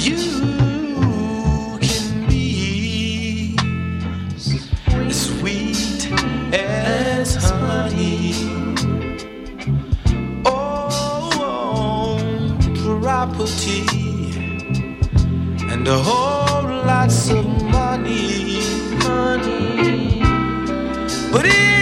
You can be sweet as honey. Oh, property and a whole lots of money. But